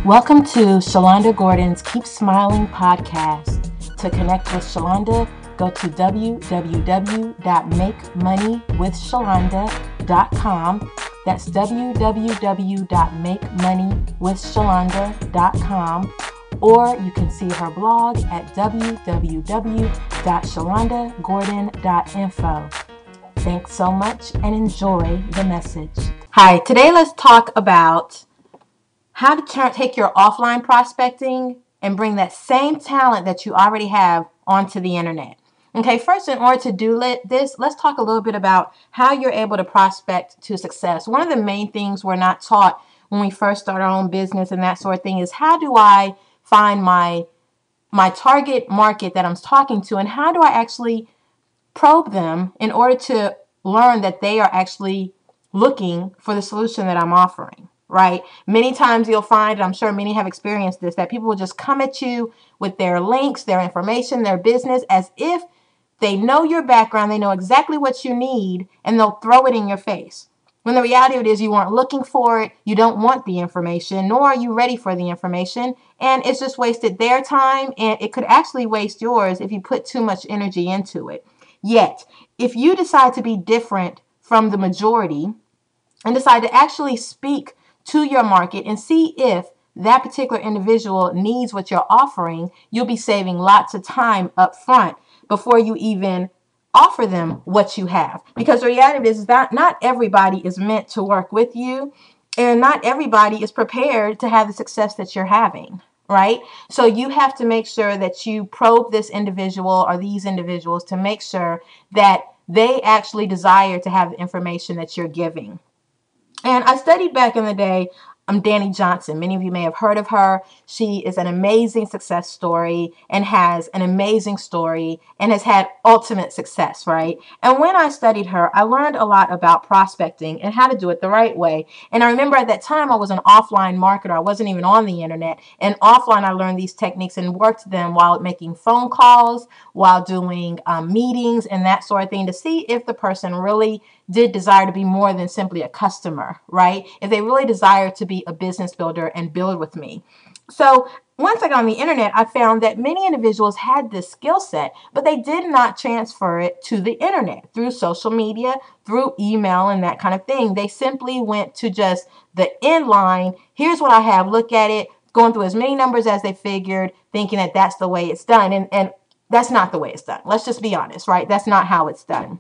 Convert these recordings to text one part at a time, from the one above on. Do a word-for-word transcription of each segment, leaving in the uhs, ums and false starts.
Welcome to Shalonda Gordon's Keep Smiling podcast. To connect with Shalonda, go to w w w dot make money with shalonda dot com. That's w w w dot make money with shalonda dot com. Or you can see her blog at w w w dot shalonda gordon dot info. Thanks so much and enjoy the message. Hi, today let's talk about how to turn, take your offline prospecting and bring that same talent that you already have onto the internet. Okay, first, in order to do this, let's talk a little bit about how you're able to prospect to success. One of the main things we're not taught when we first start our own business and that sort of thing is how do I find my my target market that I'm talking to, and how do I actually probe them in order to learn that they are actually looking for the solution that I'm offering. Right? Many times you'll find, and I'm sure many have experienced this, that people will just come at you with their links, their information, their business, as if they know your background, they know exactly what you need, and they'll throw it in your face. When the reality of it is you weren't looking for it, you don't want the information, nor are you ready for the information, and it's just wasted their time, and it could actually waste yours if you put too much energy into it. Yet, if you decide to be different from the majority and decide to actually speak to your market and see if that particular individual needs what you're offering, you'll be saving lots of time up front before you even offer them what you have. Because the reality is that not everybody is meant to work with you, and not everybody is prepared to have the success that you're having, right? So you have to make sure that you probe this individual or these individuals to make sure that they actually desire to have the information that you're giving. And I studied back in the day, um, Dani Johnson. Many of you may have heard of her. She is an amazing success story and has an amazing story and has had ultimate success, right? And when I studied her, I learned a lot about prospecting and how to do it the right way. And I remember at that time I was an offline marketer. I wasn't even on the internet. And offline, I learned these techniques and worked them while making phone calls, while doing um, meetings and that sort of thing to see if the person really did desire to be more than simply a customer, right? If they really desire to be a business builder and build with me. So once I got on the internet, I found that many individuals had this skill set, but they did not transfer it to the internet through social media, through email and that kind of thing. They simply went to just the end line. Here's what I have. Look at it. Going through as many numbers as they figured, thinking that that's the way it's done. And, and that's not the way it's done. Let's just be honest, right? That's not how it's done.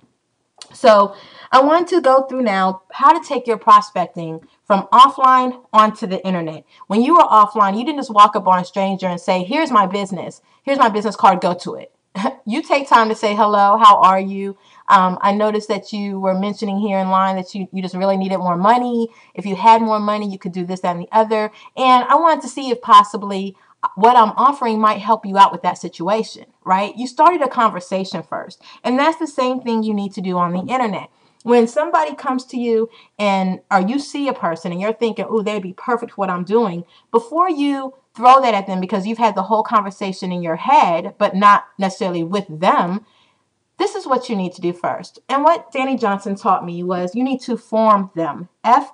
So I want to go through now how to take your prospecting from offline onto the internet. When you were offline, you didn't just walk up on a stranger and say, here's my business. Here's my business card. Go to it. You take time to say, hello, how are you? Um, I noticed that you were mentioning here in line that you, you just really needed more money. If you had more money, you could do this, that, and the other. And I wanted to see if possibly what I'm offering might help you out with that situation, right? You started a conversation first. And that's the same thing you need to do on the internet. When somebody comes to you and or you see a person and you're thinking, oh, they'd be perfect for what I'm doing, before you throw that at them because you've had the whole conversation in your head, but not necessarily with them, this is what you need to do first. And what Dani Johnson taught me was you need to form them. F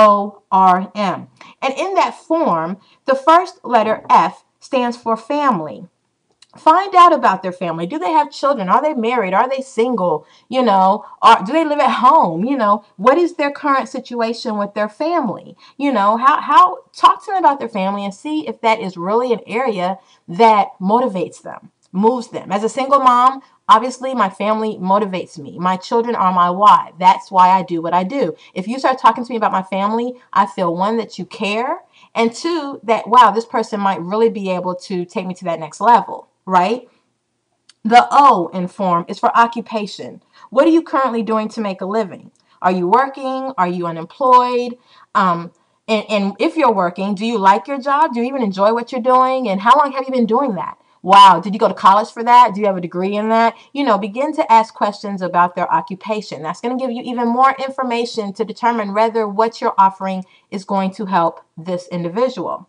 O R M. And in that form, the first letter F stands for family. Find out about their family. Do they have children? Are they married? Are they single? You know, or do they live at home? You know, what is their current situation with their family? You know, how, how, talk to them about their family and see if that is really an area that motivates them, moves them. As a single mom, obviously, my family motivates me. My children are my why. That's why I do what I do. If you start talking to me about my family, I feel, one, that you care, and two, that, wow, this person might really be able to take me to that next level, right? The O in form is for occupation. What are you currently doing to make a living? Are you working? Are you unemployed? Um, and, and if you're working, do you like your job? Do you even enjoy what you're doing? And how long have you been doing that? Wow, did you go to college for that? Do you have a degree in that? You know, begin to ask questions about their occupation. That's going to give you even more information to determine whether what you're offering is going to help this individual.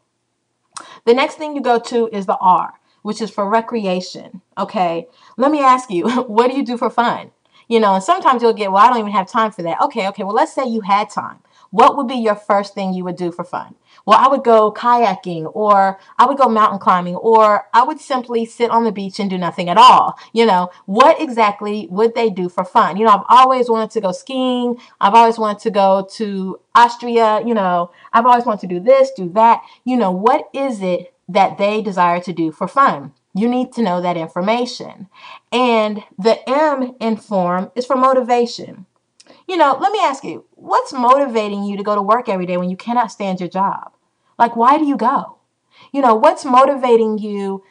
The next thing you go to is the R, which is for recreation. Okay, let me ask you, what do you do for fun? You know, and sometimes you'll get, well, I don't even have time for that. Okay, okay, well, let's say you had time. what would be your first thing you would do for fun? Well, I would go kayaking, or I would go mountain climbing, or I would simply sit on the beach and do nothing at all. You know, what exactly would they do for fun? You know, I've always wanted to go skiing. I've always wanted to go to Austria. You know, I've always wanted to do this, do that. You know, what is it that they desire to do for fun? You need to know that information. And the M in form is for motivation. You know, let me ask you, what's motivating you to go to work every day when you cannot stand your job? Like, why do you go? You know, what's motivating you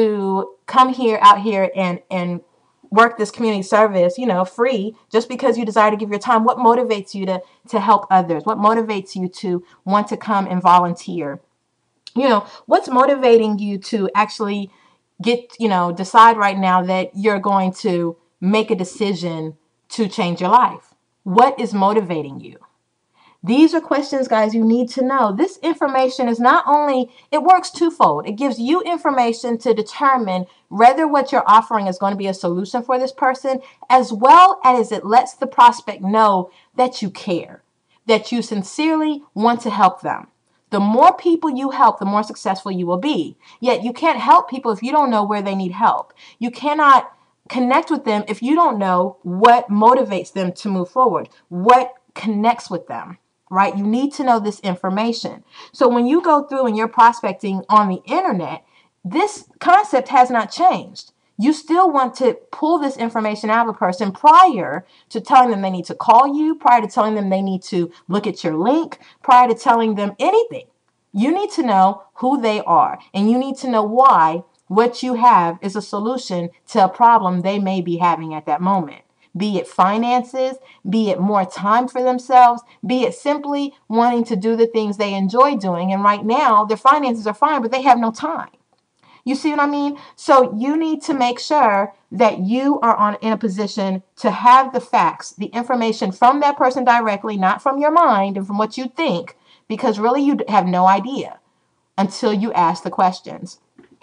to come here, out here, and, and work this community service, you know, free, just because you desire to give your time? What motivates you to, to help others? What motivates you to want to come and volunteer? You know, what's motivating you to actually get, you know, decide right now that you're going to make a decision to change your life? What is motivating you? These are questions, guys, you need to know. This information is not only, it works twofold. It gives you information to determine whether what you're offering is going to be a solution for this person, as well as it lets the prospect know that you care, that you sincerely want to help them. The more people you help, the more successful you will be. Yet you can't help people if you don't know where they need help. You cannot connect with them if you don't know what motivates them to move forward, what connects with them, right? You need to know this information. So when you go through and you're prospecting on the internet, this concept has not changed. You still want to pull this information out of a person prior to telling them they need to call you, prior to telling them they need to look at your link, prior to telling them anything. You need to know who they are, and you need to know why what you have is a solution to a problem they may be having at that moment. Be it finances, be it more time for themselves, be it simply wanting to do the things they enjoy doing. And right now, their finances are fine, but they have no time. You see what I mean? So you need to make sure that you are on in a position to have the facts, the information from that person directly, not from your mind and from what you think, because really you have no idea until you ask the questions.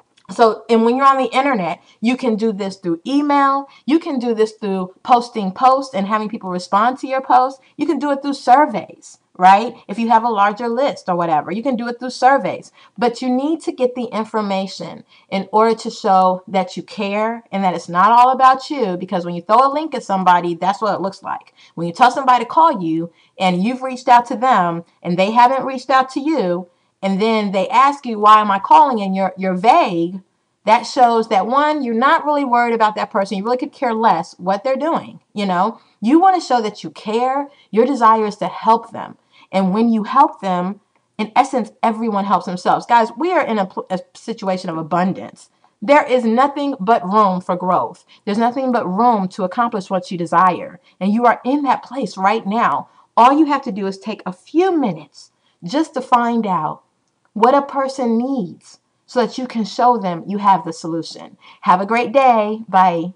So, and when you're on the internet, you can do this through email. You can do this through posting posts and having people respond to your posts. You can do it through surveys, right? If you have a larger list or whatever, you can do it through surveys. But you need to get the information in order to show that you care and that it's not all about you. Because when you throw a link at somebody, that's what it looks like. When you tell somebody to call you and you've reached out to them and they haven't reached out to you, and then they ask you, why am I calling? And you're you're vague. That shows that, one, you're not really worried about that person. You really could care less what they're doing. You know, you want to show that you care. Your desire is to help them. And when you help them, in essence, everyone helps themselves. Guys, we are in a, a situation of abundance. There is nothing but room for growth. There's nothing but room to accomplish what you desire. And you are in that place right now. All you have to do is take a few minutes just to find out what a person needs so that you can show them you have the solution. Have a great day. Bye.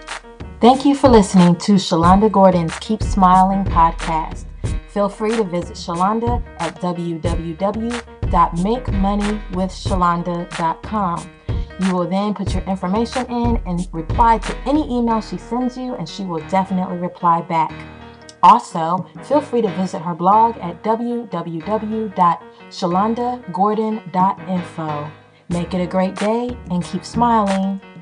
Thank you for listening to Shalonda Gordon's Keep Smiling podcast. Feel free to visit Shalonda at w w w dot make money with shalonda dot com. You will then put your information in and reply to any email she sends you, and she will definitely reply back. Also, feel free to visit her blog at w w w dot shalonda gordon dot info. Make it a great day and keep smiling.